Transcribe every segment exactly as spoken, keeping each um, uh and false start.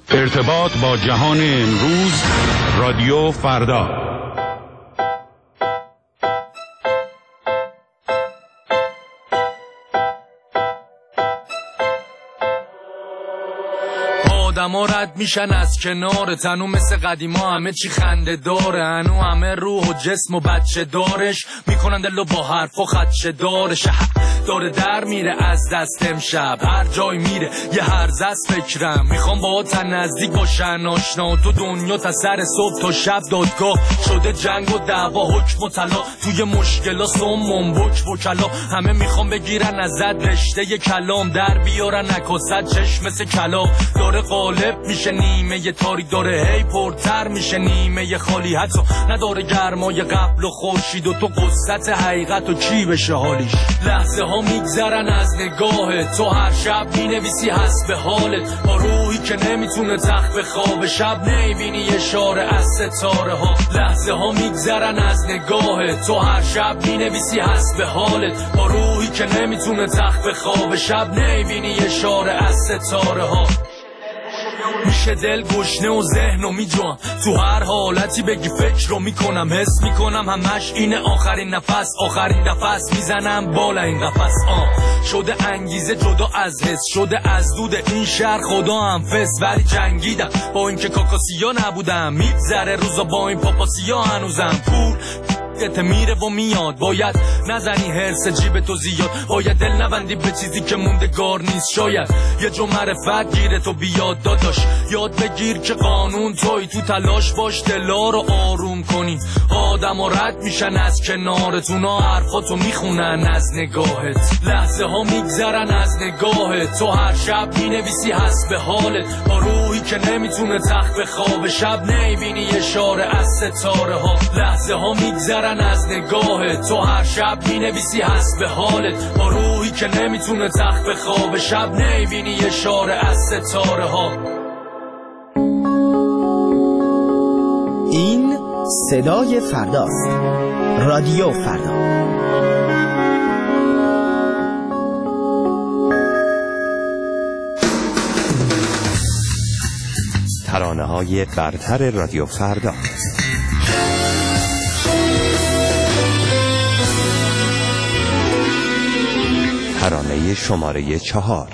ارتباط با جهان امروز، رادیو فردا. آدما رد میشن از کنار تنو، مثل قدیما همه چی خنده داره، هنو همه روح و جسم و بچه دارش میکنن دلو با حرف و خدشه دارش. داره در میره از دست امشب، هر جای میره یه هرز از فکرم، میخوام با تا نزدیک باشن آشنا. تو دنیا تا سر صبح تا شب دادگاه شده، جنگ و دعوا حکم و طلا، توی مشکلا سمم بک وکلا، همه میخوام بگیرن ازت رشته ی کلام، در بیارن نکست چشم مثل کلا. داره غالب میشه نیمه ی تاریک، داره هی پرتر میشه نیمه ی خالی، حتی نداره گرمای قبل و خورشید و تو قصت حقیقت و کی بشه حالیش. لحظه ها میگذرن از نگاهت، تو هر شب مینویسی حسب حالت، با روحی که نمیتونه تخت به خواب، شب نمیبینی اشاره از ستاره ها. لحظه ها میگذرن از نگاهت، تو هر شب مینویسی حسب حالت، با روحی که نمیتونه تخت به خواب، شب نمیبینی اشاره از ستاره ها. میشه دل گشنه و ذهن و میجوام، تو هر حالتی بگی فکر رو میکنم، حس میکنم همش اینه آخرین نفس، آخرین نفس میزنم بالا این قفس. آه شده انگیزه جدا از حس، شده از دود این شهر خدا هم فس، ولی جنگیدم با اینکه کاکاسیا نبودم، میگذره روزا با این پاپاسیا هنوزم پول ته میره و میاد. باید نزنی هرس جیب تو زیاد، باید دل نبندی به چیزی که موندگار نیست، شاید یه جو معرفت گیره تو بیاد داداش، یاد بگیر که قانون توی، تو تلاش باش دلا رو آروم کنی. آدم ها رد میشن از کنارتون، ها حرفاتو میخونن از نگاهت، لحظه ها میگذرن از نگاهت، تو هر شب مینویسی حسب حالت، با روحی که نمیتونه تخت به خواب، شب نمیبینی اشاره از ستاره ها. لحظه ها میگذرن از نگاهت، تو هر شب مینویسی حسب حالت، با روحی که نمیتونه تخت به خواب، شب نمیبینی اشاره از ستاره ها. این صدای فرداست، رادیو فردا. ترانه های برتر رادیو فردا. ترانه شماره چهار.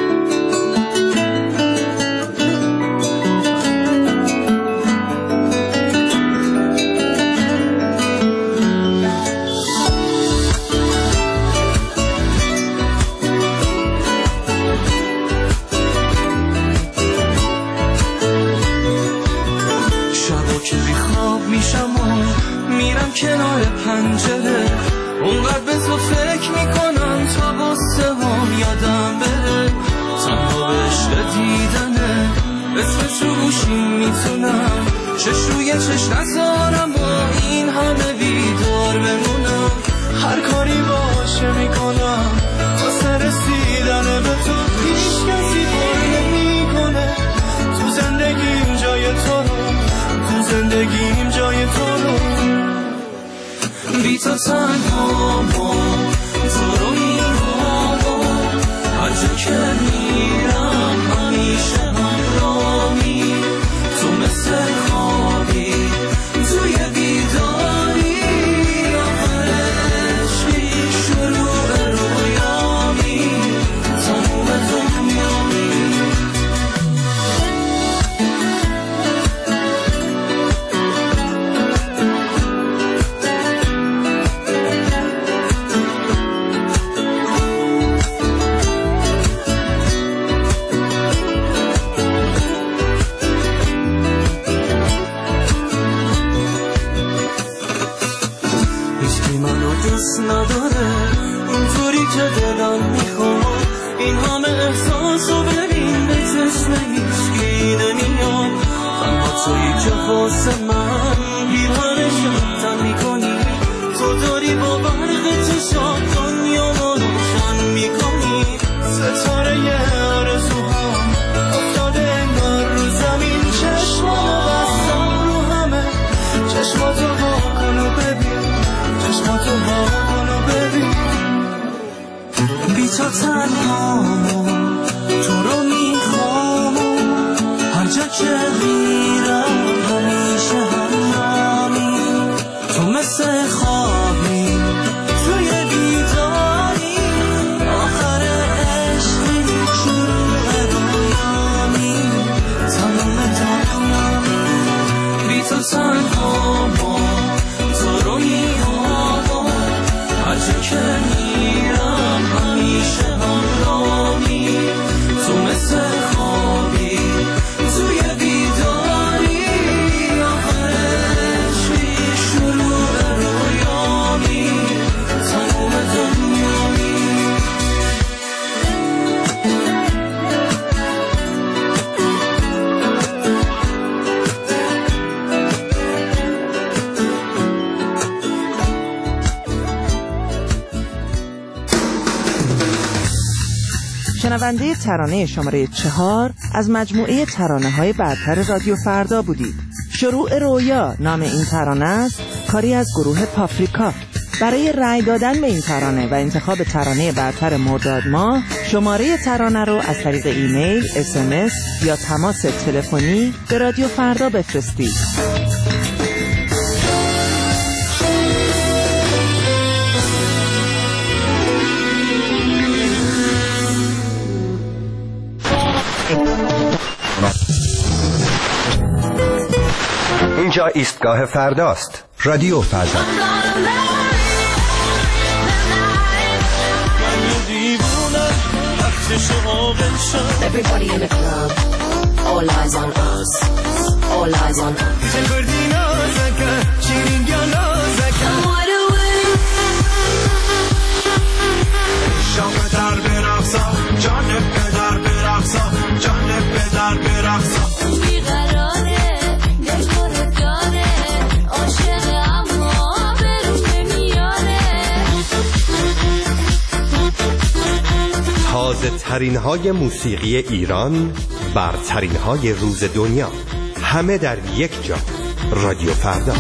شبا که بیخواب میشم و میرم کنار پنجره، اونقدر به تو فکر میکنم تا قصه هم یادم بره، تنها به عشق دیدنه اسمش رو گوشیم میتونم، چش روی چش نذارم با این همه بیدار بمونم، هر کاری باشه میکنم تا سر رسیدن به تو، هیچ کسی بار نمیکنه تو زندگیم جای تو رو، تو زندگیم جای تو رو، بی تو تنها ما تو رو میرم و هر جا که میرم همیشه همراهی، تو مثل خوابی توی بیداری، آخر عشقی شروع رویامی، تموم دنیامی. دوست نداره اونطوری که دلم میخواد، این همه احساس رو ببین به چشم هیچکی نمیاد، تنها تویی که واسه من بیرانشم تن میکنی، تو داری با برق چشات دنیا رو روشن میکنی، ستاره یه آرزوهام افتاده انگار رو زمین، چشماتو بستم رو همه، چشماتو وا کن و ببین، چشماتو وا کن و ببین، بی تو تنها تو رو میخوام، هر جا که میرم همیشه همراهی، تو مثل خوابی توی بیداری، آخر عشقی شروع رویامی، تموم دنیامی، بی تو تنها با تو رو میابم، هر جا که میرم همیشه همراهی، تو مثل خوابی توی بیداری، آخر عشقی شروع رویامی، تموم دنیامی. شنونده ترانه شماره چهار از مجموعه ترانه های برتر رادیو فردا بودید. شروع رویا نام این ترانه است، کاری از گروه پافریکا. برای رأی دادن به این ترانه و انتخاب ترانه برتر مرداد ماه، شماره ترانه رو از طریق ایمیل، اس ام اس یا تماس تلفنی به رادیو فردا بفرستید. اینجا ایستگاه فرداست. رادیو فردا. Everybody in the club, all eyes on us, all eyes on us. تازه ترین های موسیقی ایران، برترین های روز دنیا، همه در یک جا. رادیو فردا.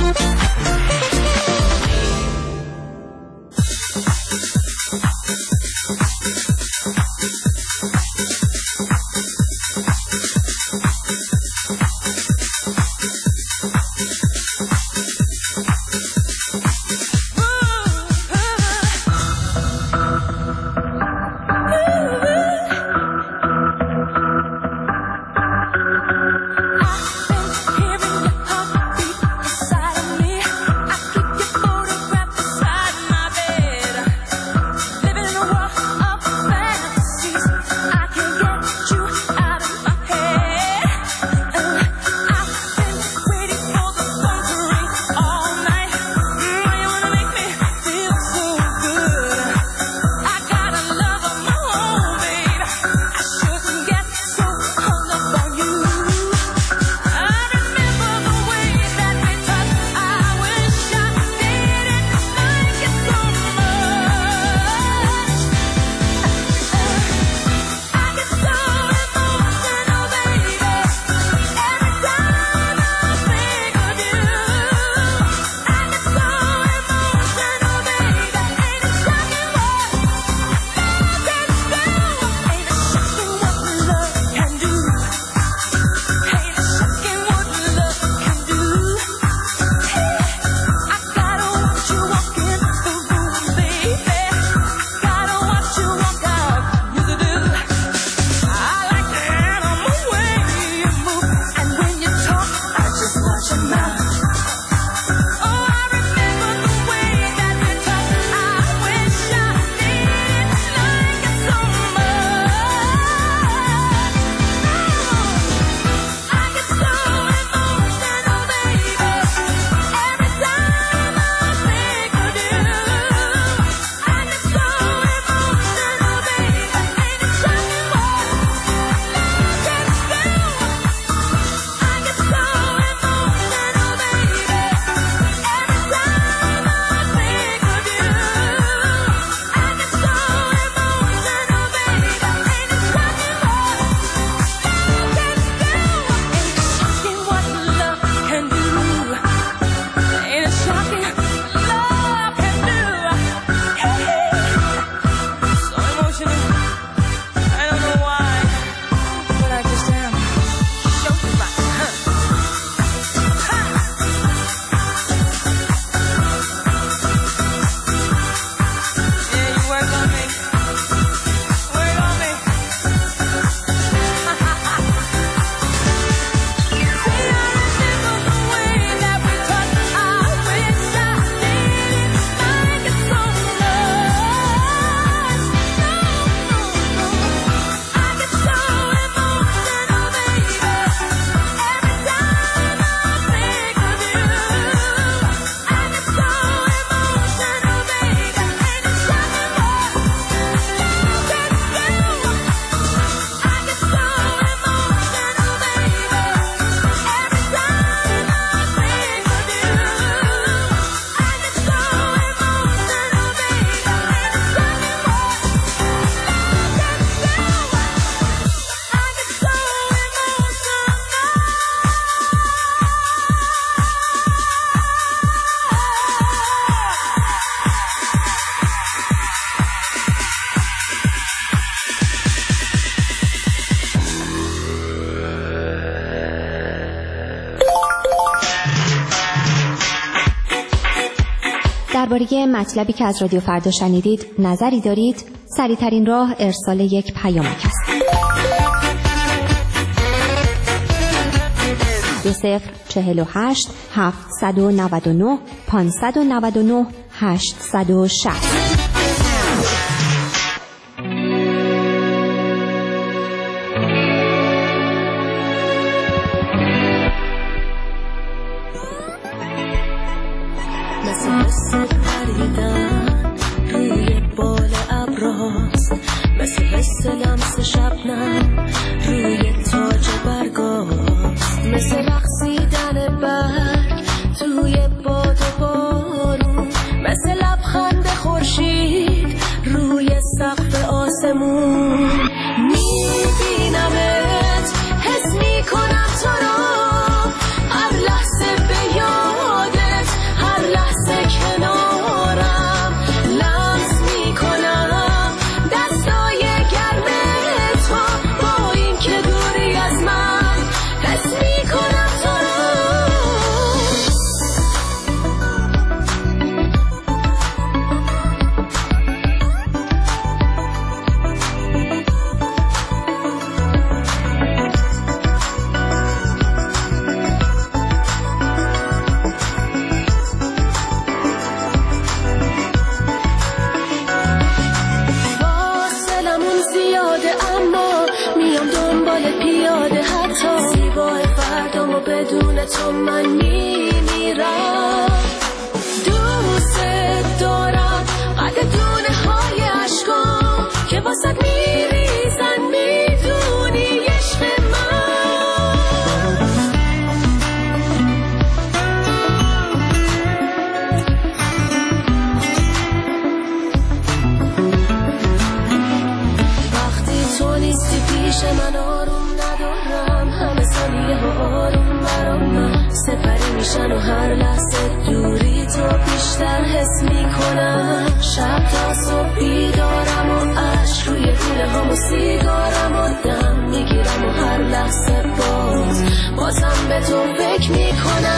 درباره مطلبی که از رادیو فردا شنیدید نظری دارید؟ سریع‌ترین راه ارسال یک پیامک است. دو صفر چهل و هشت هفتصد و نود و نه پانصد و نود و نه هشتصد و شصت. مثل حس لمس شبنم روی تاج برگاست، مثل رقصیدن برگ توی باد و بارون، مثل لبخند خورشید روی سقف آسمون. میبینمت، حس میکنم تو را، هر لحظه به یادت، هر لحظه کنارم لمس میکنم دستای گرم تو، با این که دوری از من حس میکنم تو را. فاصلمون زیاده اما میام دنبال پیاده، حتی زیبای فردامو بدون تو من میمیرم. دوست دارم قد دونه های عشقام که واسد میریزن، میدونی عشق من. وقتی تو نیستی پیش من آروم ندارم، همه ثانیه ها آروم برام من سپری میشن و هر لحظه دوری تو بیشتر حس میکنم. شب تا صبح بیدارم و عشق روی گونه هم و سیگارم و دم میگیرم و هر لحظه باز بازم به تو فکر میکنم.